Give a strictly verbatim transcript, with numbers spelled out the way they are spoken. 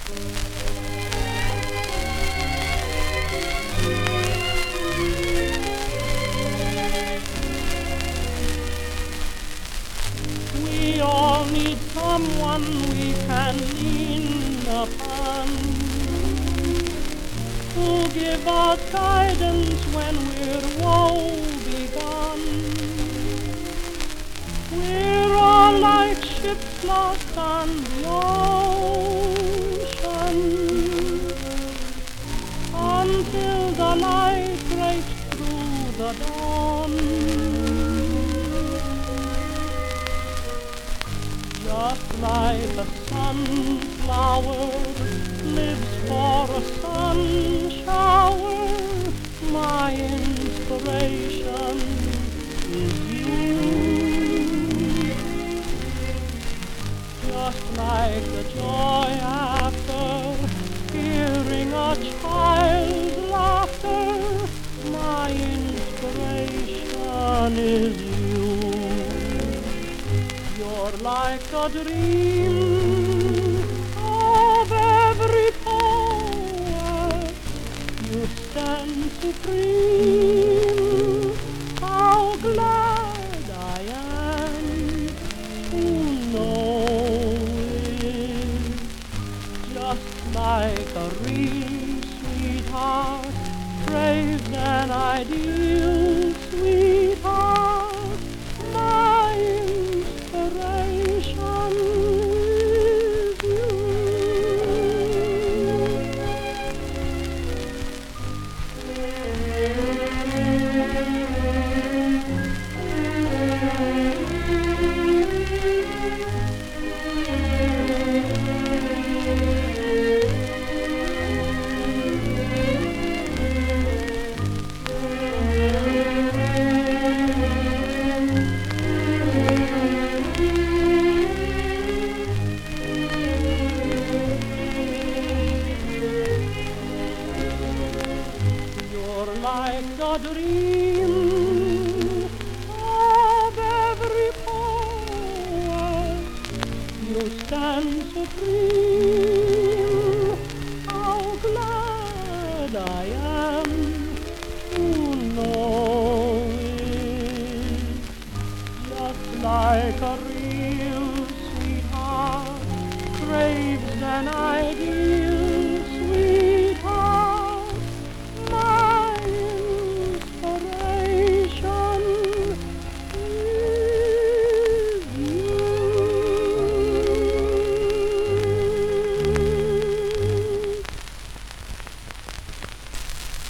We all need someone we can lean upon, who'll give us guidance when we're woe-begone. We're all like ships lost on the ocean, until the light breaks through the dawn. Just like a sunflower lives for a sun shower, my inspiration is you. Just like the joy after hearing a child's laughter, my inspiration is you. You're like a dream of every poet. You stand supreme. How glad I am to know it. Just like a real sweetheart craves an ideal sweetheart, my inspiration is you. Like a dream of every poet, you stand supreme. How glad I am to know it. Just like a real sweetheart craves an ideal